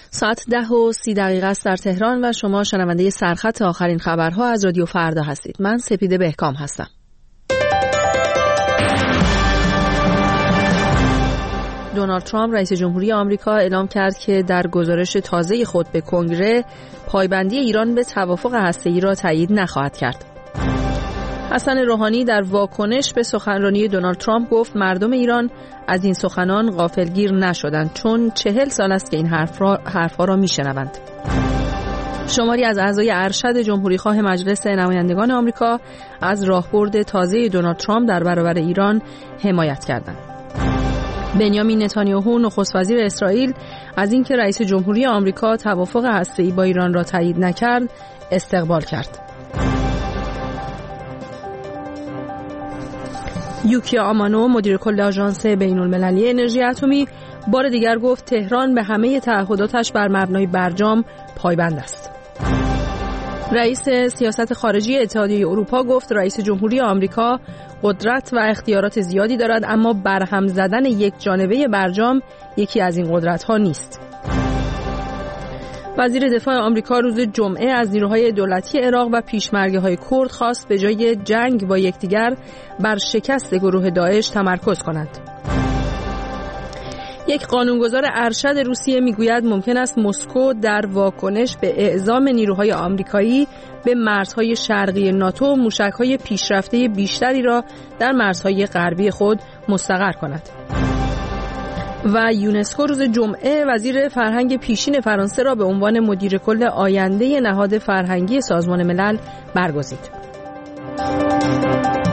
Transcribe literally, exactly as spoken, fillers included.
ساعت ده و سی دقیقه است در تهران و شما شنونده سرخط آخرین خبرها از رادیو فردا هستید. من سپیده بهکام هستم. دونالد ترامپ رئیس جمهوری آمریکا اعلام کرد که در گزارش تازه خود به کنگره پایبندی ایران به توافق هسته‌ای را تایید نخواهد کرد. حسن روحانی در واکنش به سخنرانی دونالد ترامپ گفت مردم ایران از این سخنان غافلگیر نشدند چون چهل سال است که این حرف را حرفها را میشنوند. شماری از اعضای ارشد جمهوریخواه مجلس نمایندگان آمریکا از راهبرد تازه دونالد ترامپ در برابر ایران حمایت کردند. بنیامین نتانیاهو نخست وزیر اسرائیل از اینکه رئیس جمهوری آمریکا توافق هسته‌ای با ایران را تایید نکرد استقبال کرد. یوکیا آمانو مدیر کل آژانس بین‌المللی انرژی اتمی بار دیگر گفت تهران به همه تعهداتش بر مبنای برجام پایبند است. رئیس سیاست خارجی اتحادیه اروپا گفت رئیس جمهوری آمریکا قدرت و اختیارات زیادی دارد اما برهم زدن یک جانبه برجام یکی از این قدرت‌ها نیست. وزیر دفاع آمریکا روز جمعه از نیروهای دولتی عراق و پیشمرگه‌های کرد خواست به جای جنگ با یکدیگر بر شکست گروه داعش تمرکز کنند. یک قانونگذار ارشد روسیه میگوید ممکن است مسکو در واکنش به اعزام نیروهای آمریکایی به مرزهای شرقی ناتو موشک‌های پیشرفته بیشتری را در مرزهای غربی خود مستقر کند. و یونسکو روز جمعه وزیر فرهنگ پیشین فرانسه را به عنوان مدیر کل آینده نهاد فرهنگی سازمان ملل برگزید.